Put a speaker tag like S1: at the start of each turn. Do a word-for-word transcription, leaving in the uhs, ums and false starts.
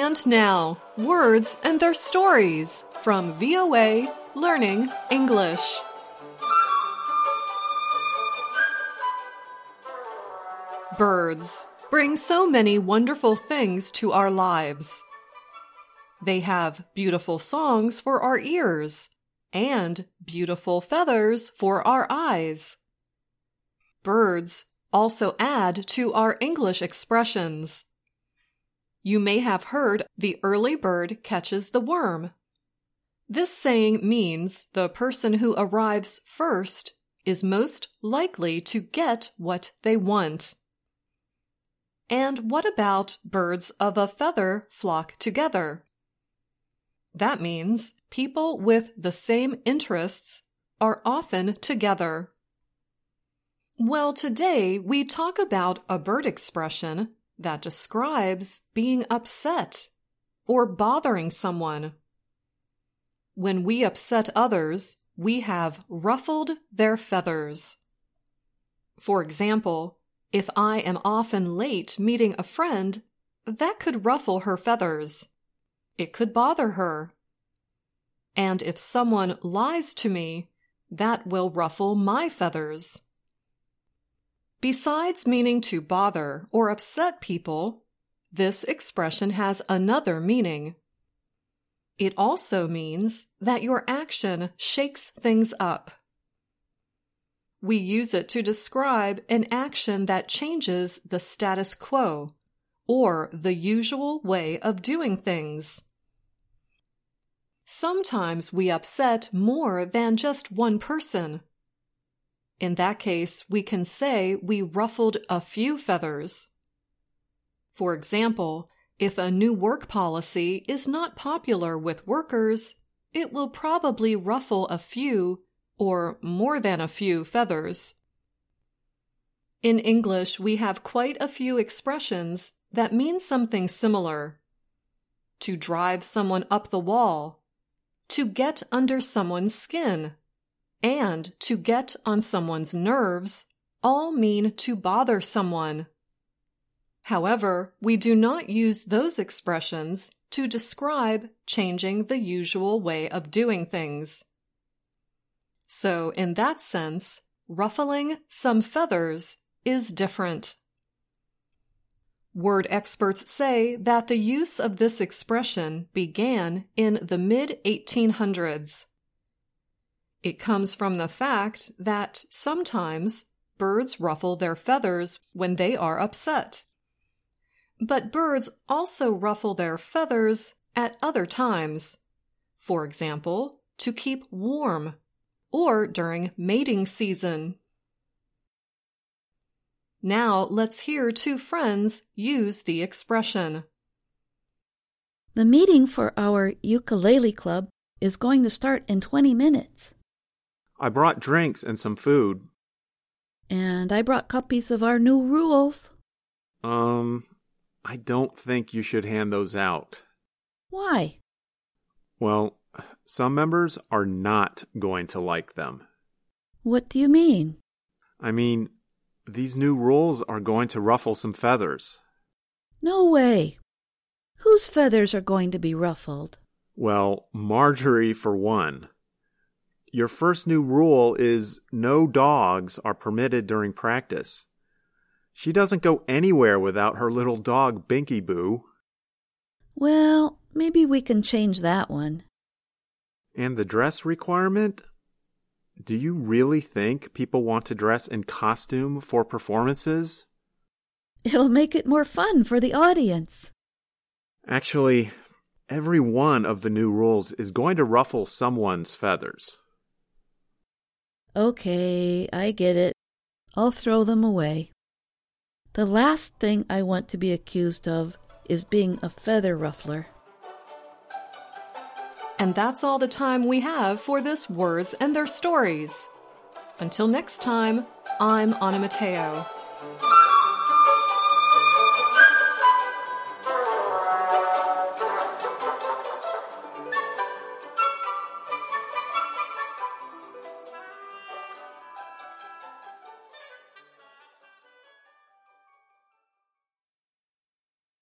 S1: And now, words and their stories from V O A Learning English. Birds bring so many wonderful things to our lives. They have beautiful songs for our ears and beautiful feathers for our eyes. Birds also add to our English expressions. You may have heard the early bird catches the worm. This saying means the person who arrives first is most likely to get what they want. And what about birds of a feather flock together? That means people with the same interests are often together. Well, today we talk about a bird expression that describes being upset or bothering someone. When we upset others, we have ruffled their feathers. For example, if I am often late meeting a friend, that could ruffle her feathers. It could bother her. And if someone lies to me, that will ruffle my feathers. Besides meaning to bother or upset people, this expression has another meaning. It also means that your action shakes things up. We use it to describe an action that changes the status quo or the usual way of doing things. Sometimes we upset more than just one person. In that case, we can say we ruffled a few feathers. For example, if a new work policy is not popular with workers, it will probably ruffle a few or more than a few feathers. In English, we have quite a few expressions that mean something similar. To drive someone up the wall, to get under someone's skin, and to get on someone's nerves all mean to bother someone. However, we do not use those expressions to describe changing the usual way of doing things. So, in that sense, ruffling some feathers is different. Word experts say that the use of this expression began in the mid eighteen hundreds. It comes from the fact that sometimes birds ruffle their feathers when they are upset. But birds also ruffle their feathers at other times. For example, to keep warm or during mating season. Now let's hear two friends use the expression.
S2: The meeting for our ukulele club is going to start in twenty minutes.
S3: I brought drinks and some food.
S2: And I brought copies of our new rules.
S3: Um, I don't think you should hand those out.
S2: Why?
S3: Well, some members are not going to like them.
S2: What do you mean?
S3: I mean, these new rules are going to ruffle some feathers.
S2: No way. Whose feathers are going to be ruffled?
S3: Well, Marjorie for one. Your first new rule is no dogs are permitted during practice. She doesn't go anywhere without her little dog, Binky Boo.
S2: Well, maybe we can change that one.
S3: And the dress requirement? Do you really think people want to dress in costume for performances?
S2: It'll make it more fun for the audience.
S3: Actually, every one of the new rules is going to ruffle someone's feathers.
S2: Okay, I get it. I'll throw them away. The last thing I want to be accused of is being a feather ruffler.
S1: And that's all the time we have for this Words and Their Stories. Until next time, I'm Anna Mateo.